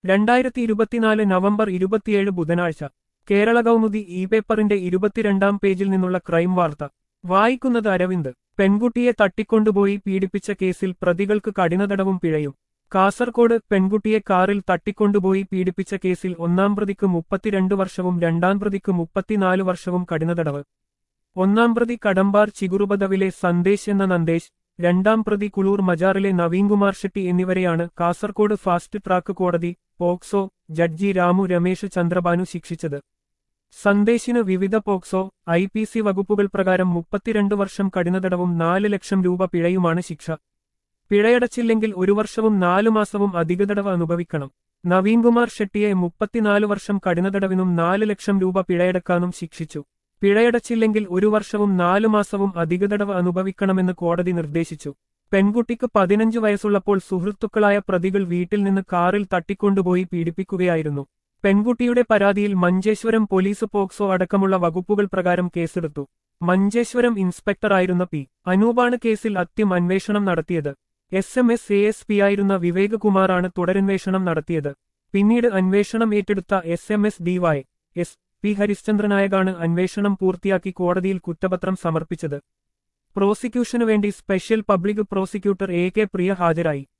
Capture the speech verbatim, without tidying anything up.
രണ്ടായിരത്തി ഇരുപത്തിനാല് നവംബർ ഇരുപത്തിയേഴ് ബുധനാഴ്ച കേരള കൗമുദി ഇ പേപ്പറിന്റെ ഇരുപത്തിരണ്ടാം പേജിൽ നിന്നുള്ള ക്രൈം വാർത്ത വായിക്കുന്നത് അരവിന്ദ്. പെൺകുട്ടിയെ തട്ടിക്കൊണ്ടുപോയി പീഡിപ്പിച്ച കേസിൽ പ്രതികൾക്ക് കഠിനതടവും പിഴയും. കാസർകോട് പെൺകുട്ടിയെ കാറിൽ തട്ടിക്കൊണ്ടുപോയി പീഡിപ്പിച്ച കേസിൽ ഒന്നാം പ്രതിക്ക് മുപ്പത്തിരണ്ട് വർഷവും രണ്ടാം പ്രതിക്ക് മുപ്പത്തിനാല് വർഷവും കഠിനതടവ്. ഒന്നാം പ്രതി കടമ്പാർ ചിഗുറുപദവിലെ സന്ദേശ് എന്ന നന്ദേശ്, രണ്ടാം പ്രതി കുളൂർ മജാറിലെ നവീൻകുമാർ ഷെട്ടി എന്നിവരെയാണ് കാസർകോട് ഫാസ്റ്റ് ട്രാക്ക് കോടതി പോക്സോ ജഡ്ജി രാമു രമേശ് ചന്ദ്രബാനു ശിക്ഷിച്ചത്. സന്ദേശിന് വിവിധ പോക്സോ ഐ പി സി വകുപ്പുകൾ പ്രകാരം മുപ്പത്തിരണ്ട് വർഷം കഠിനതടവും നാല് ലക്ഷം രൂപ പിഴയുമാണ് ശിക്ഷ. പിഴയടച്ചില്ലെങ്കിൽ ഒരു വർഷവും നാലു മാസവും അധികതടവ് അനുഭവിക്കണം. നവീൻകുമാർ ഷെട്ടിയെ മുപ്പത്തിനാല് വർഷം കഠിനതടവിനും നാല് ലക്ഷം രൂപ പിഴയടക്കാനും ശിക്ഷിച്ചു. പിഴയടച്ചില്ലെങ്കിൽ ഒരു വർഷവും നാലു മാസവും അധികതടവ് അനുഭവിക്കണമെന്ന് കോടതി നിർദ്ദേശിച്ചു. പെൺകുട്ടിക്ക് പതിനഞ്ച് വയസ്സുള്ളപ്പോൾ സുഹൃത്തുക്കളായ പ്രതികൾ വീട്ടിൽ നിന്ന് കാറിൽ തട്ടിക്കൊണ്ടുപോയി പീഡിപ്പിക്കുകയായിരുന്നു. പെൺകുട്ടിയുടെ പരാതിയിൽ മഞ്ചേശ്വരം പോലീസ് പോക്സോ അടക്കമുള്ള വകുപ്പുകൾ പ്രകാരം കേസെടുത്തു. മഞ്ചേശ്വരം ഇൻസ്പെക്ടറായിരുന്ന പി അനൂപാണ് കേസിൽ ആദ്യം അന്വേഷണം നടത്തിയത്. S M S A S P ആയിരുന്ന വിവേക് കുമാറാണ് തുടരന്വേഷണം നടത്തിയത്. പിന്നീട് അന്വേഷണം ഏറ്റെടുത്ത S M S DY S P ഹരിശ്ചന്ദ്രനായകാണ് അന്വേഷണം പൂർത്തിയാക്കി കോടതിയിൽ കുറ്റപത്രം സമർപ്പിച്ചത്. പ്രോസിക്യൂഷനുവേണ്ടി special public prosecutor A K Priya ഹാജരായി.